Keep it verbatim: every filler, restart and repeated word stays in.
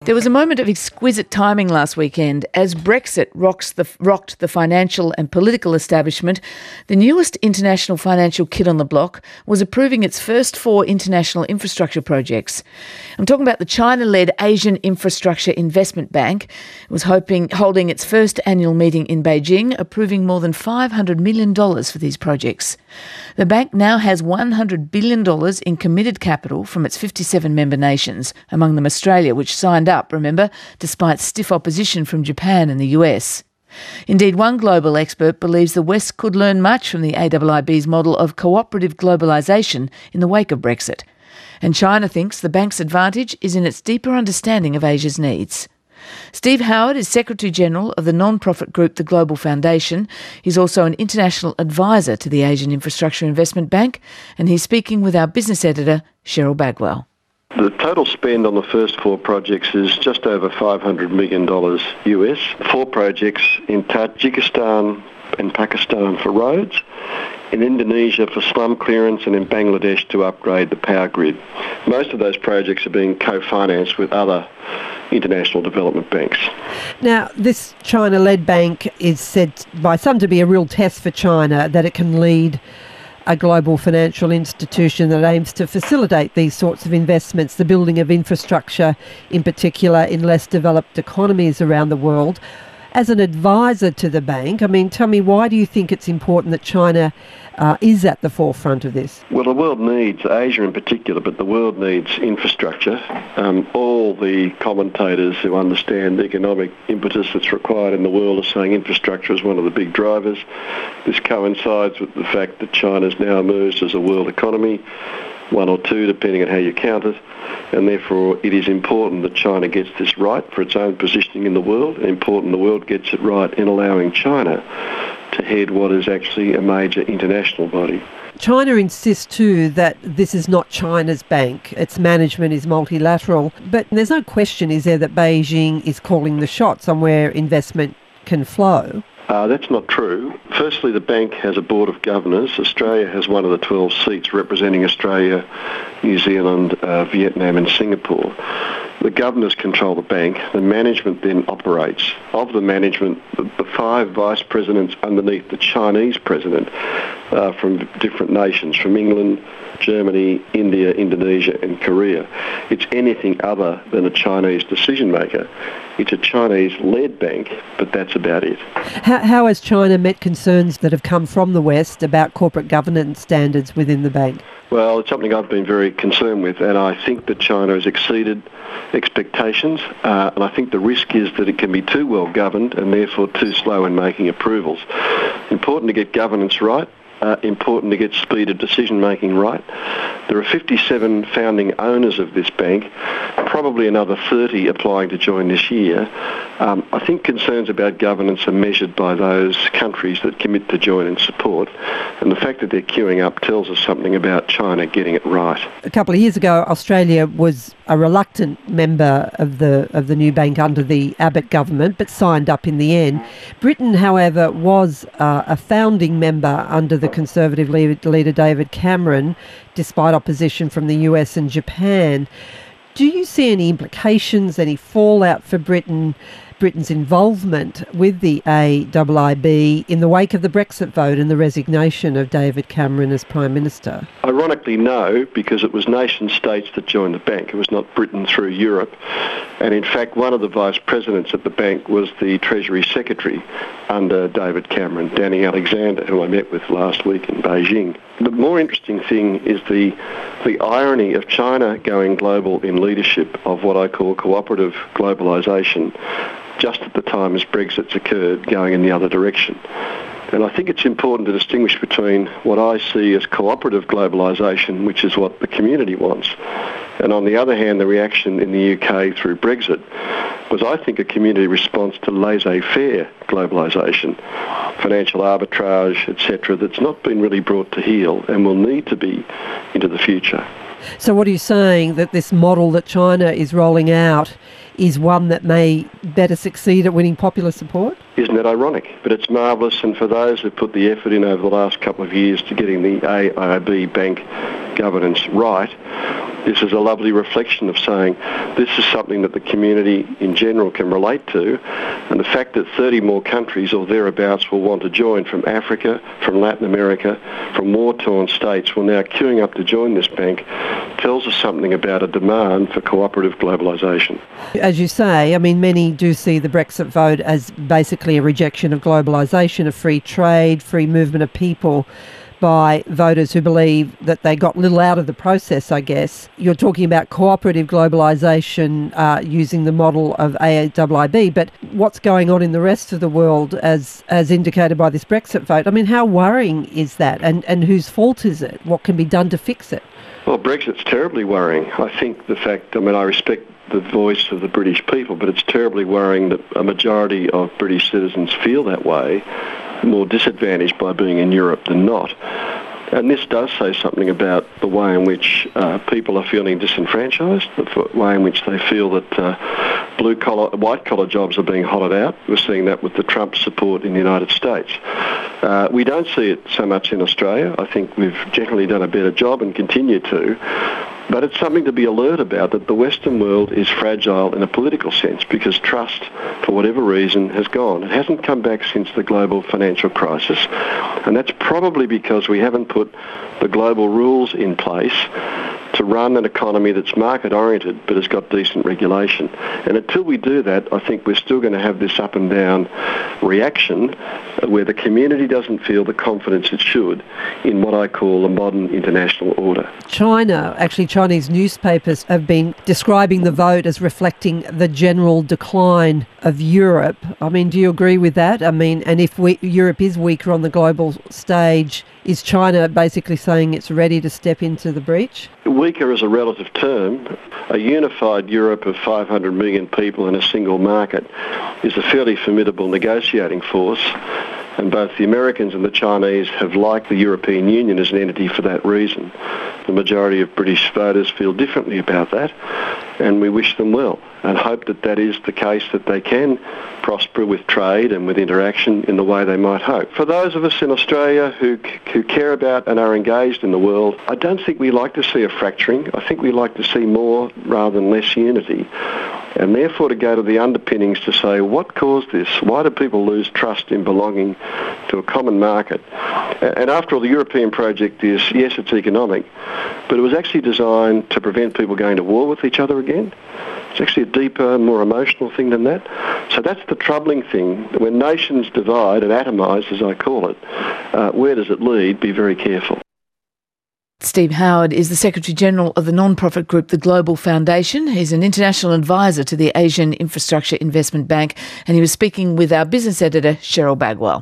There was a moment of exquisite timing last weekend. As Brexit rocks the, rocked the financial and political establishment, the newest international financial kid on the block was approving its first four international infrastructure projects. I'm talking about the China-led Asian Infrastructure Investment Bank. It was hoping, holding its first annual meeting in Beijing, approving more than five hundred million dollars for these projects. The bank now has one hundred billion dollars in committed capital from its fifty-seven member nations, among them Australia, which signed up, remember, despite stiff opposition from Japan and the U S. Indeed, one global expert believes the West could learn much from the A I I B's model of cooperative globalisation in the wake of Brexit. And China thinks the bank's advantage is in its deeper understanding of Asia's needs. Steve Howard is Secretary-General of the non-profit group The Global Foundation. He's also an international advisor to the Asian Infrastructure Investment Bank, and he's speaking with our business editor, Cheryl Bagwell. The total spend on the first four projects is just over five hundred million dollars U S. Four projects in Tajikistan and Pakistan for roads, in Indonesia for slum clearance, and in Bangladesh to upgrade the power grid. Most of those projects are being co-financed with other international development banks. Now, this China-led bank is said by some to be a real test for China, that it can lead a global financial institution that aims to facilitate these sorts of investments, the building of infrastructure in particular in less developed economies around the world. As an advisor to the bank, I mean, tell me, why do you think it's important that China uh, is at the forefront of this? Well, the world needs, Asia in particular, but the world needs infrastructure. Um, all the commentators who understand the economic impetus that's required in the world are saying infrastructure is one of the big drivers. This coincides with the fact that China's now emerged as a world economy, one or two depending on how you count it, and therefore it is important that China gets this right for its own positioning in the world, and important the world gets it right in allowing China to head what is actually a major international body. China insists too that this is not China's bank, its management is multilateral, but there's no question, is there, that Beijing is calling the shots on where investment can flow? Uh, that's not true. Firstly, the bank has a board of governors. Australia has one of the twelve seats representing Australia, New Zealand, uh, Vietnam and Singapore. The governors control the bank. The management then operates. Of the management, the, the five vice presidents underneath the Chinese president uh, from different nations, from England, Germany, India, Indonesia and Korea. It's anything other than a Chinese decision maker. It's a Chinese-led bank, but that's about it. How, how has China met concerns that have come from the West about corporate governance standards within the bank? Well, it's something I've been very concerned with, and I think that China has exceeded expectations, uh, and I think the risk is that it can be too well governed and therefore too slow in making approvals. Important to get governance right. Uh, important to get speed of decision-making right. There are fifty-seven founding owners of this bank, probably another thirty applying to join this year. Um, I think concerns about governance are measured by those countries that commit to join and support, and the fact that they're queuing up tells us something about China getting it right. A couple of years ago, Australia was a reluctant member of the of the new bank under the Abbott government, but signed up in the end. Britain, however, was uh, a founding member under the Conservative leader David Cameron, despite opposition from the U S and Japan. Do you see any implications, any fallout for Britain, Britain's involvement with the A I I B in the wake of the Brexit vote and the resignation of David Cameron as Prime Minister? Ironically, no, because it was nation states that joined the bank. It was not Britain through Europe. And in fact, one of the vice presidents at the bank was the Treasury Secretary under David Cameron, Danny Alexander, who I met with last week in Beijing. The more interesting thing is the the irony of China going global in leadership of what I call cooperative globalisation, just at the time as Brexit's occurred, going in the other direction. And I think it's important to distinguish between what I see as cooperative globalisation, which is what the community wants, and on the other hand, the reaction in the U K through Brexit was, I think, a community response to laissez-faire globalisation, financial arbitrage, et cetera, that's not been really brought to heel and will need to be into the future. So what are you saying, that this model that China is rolling out is one that may better succeed at winning popular support? Isn't that ironic? But it's marvellous, and for those who put the effort in over the last couple of years to getting the A I B bank governance right, this is a lovely reflection of saying this is something that the community in general can relate to, and the fact that thirty more countries or thereabouts will want to join from Africa, from Latin America, from war-torn states will now queuing up to join this bank tells us something about a demand for cooperative globalisation. As you say, I mean, many do see the Brexit vote as basically a rejection of globalisation, of free trade, free movement of people, by voters who believe that they got little out of the process, I guess. You're talking about cooperative globalisation uh, using the model of A I B, but what's going on in the rest of the world as as indicated by this Brexit vote? I mean, how worrying is that, and, and whose fault is it? What can be done to fix it? Well, Brexit's terribly worrying. I think the fact, I mean, I respect the voice of the British people, but it's terribly worrying that a majority of British citizens feel that way, more disadvantaged by being in Europe than not. And this does say something about the way in which uh, people are feeling disenfranchised, the way in which they feel that uh, blue-collar, white-collar jobs are being hollowed out. We're seeing that with the Trump support in the United States. Uh, we don't see it so much in Australia. I think we've generally done a better job and continue to. But it's something to be alert about, that the Western world is fragile in a political sense because trust, for whatever reason, has gone. It hasn't come back since the global financial crisis, and that's probably because we haven't put the global rules in place to run an economy that's market-oriented but has got decent regulation. And until we do that, I think we're still going to have this up and down reaction where the community doesn't feel the confidence it should in what I call a modern international order. China, actually Chinese newspapers have been describing the vote as reflecting the general decline of Europe. I mean, do you agree with that? I mean, and if we, Europe is weaker on the global stage, is China basically saying it's ready to step into the breach? Weaker is a relative term. A unified Europe of five hundred million people in a single market is a fairly formidable negotiating force, and both the Americans and the Chinese have liked the European Union as an entity for that reason. The majority of British voters feel differently about that, and we wish them well and hope that that is the case, that they can prosper with trade and with interaction in the way they might hope. For those of us in Australia who, who care about and are engaged in the world, I don't think we like to see a fracturing. I think we like to see more rather than less unity. And therefore to go to the underpinnings to say, what caused this? Why do people lose trust in belonging to a common market? And after all, the European project is, yes, it's economic, but it was actually designed to prevent people going to war with each other again. It's actually a deeper, more emotional thing than that. So that's the troubling thing. When nations divide and atomise, as I call it, uh, where does it lead? Be very careful. Steve Howard is the Secretary-General of the non-profit group The Global Foundation. He's an international advisor to the Asian Infrastructure Investment Bank, and he was speaking with our business editor, Cheryl Bagwell.